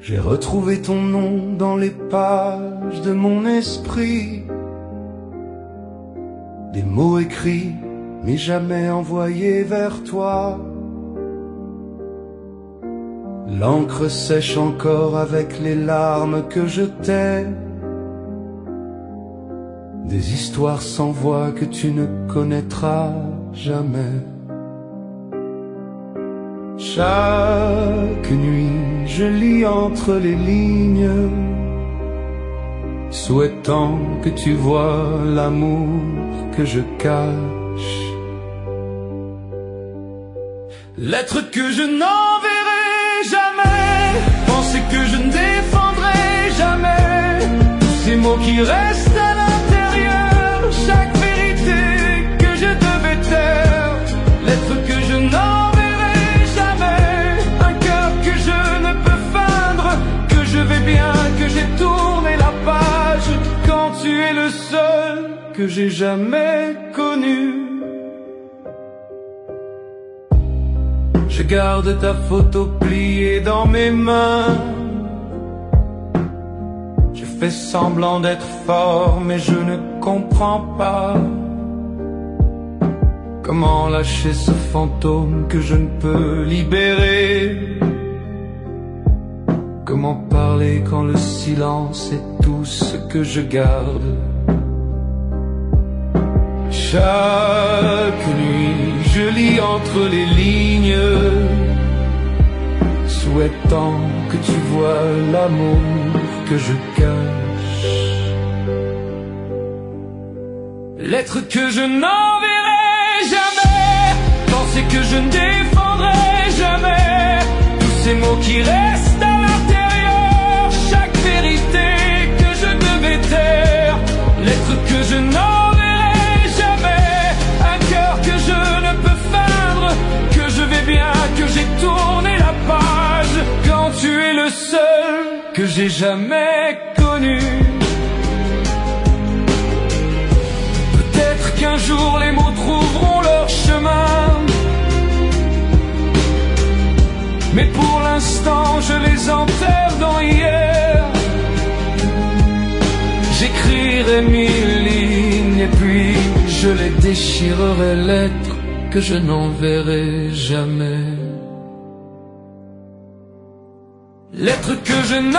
J'ai retrouvé ton nom dans les pages de mon esprit. Des mots écrits, mais jamais envoyés vers toi. L'encre sèche encore avec les larmes que je t'ai. Des histoires sans voix que tu ne connaîtras jamais. Chaque nuit, je lis entre les lignes, souhaitant que tu vois l'amour que je cache. Lettres que je n'enverrai jamais, pensées que je ne défendrai jamais, tous ces mots qui restent à l'intérieur, chaque vérité que je devais taire. Lettres que je n'enverrai jamais, un cœur que je ne peux feindre, que je vais bien, que j'ai tourné la page, quand tu es le seul que j'ai jamais connu. Je garde ta photo pliée dans mes mains. Je fais semblant d'être fort, mais je ne comprends pas comment lâcher ce fantôme que je ne peux libérer. Comment parler quand le silence est tout ce que je garde. Chaque nuit, je lis entre les lignes, souhaitant que tu vois l'amour que je cache. Lettres que je n'enverrai jamais, pensées que je ne défendrai jamais, tous ces mots qui restent à l'intérieur, chaque vérité que je devais taire. Lettres que je n'enverrai jamais, un cœur que je ne peux feindre, que je vais bien, que j'ai tourné la page, quand tu es le seul que j'ai jamais connu. Peut-être qu'un jour les mots trouveront leur chemin, mais pour l'instant je les enterre dans hier. J'écrirai 1000 lignes et puis je les déchirerai, lettres que je n'enverrai jamais. Lettres que je